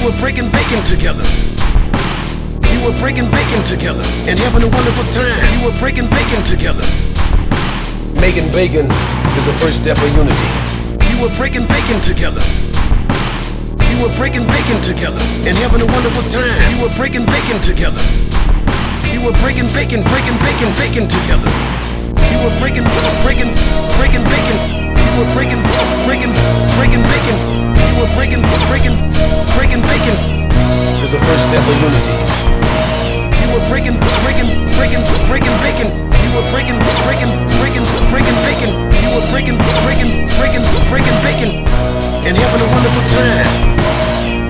were breaking bacon together. You were breaking bacon together and having a wonderful time. You were breaking bacon together. Making bacon is the first step of unity. You were breaking bacon together. You were breaking bacon together and having a wonderful time. You were breaking bacon together. You were breaking bacon together. You were breaking bacon. You were breaking bacon. You were breaking bacon. Is the first step of unity.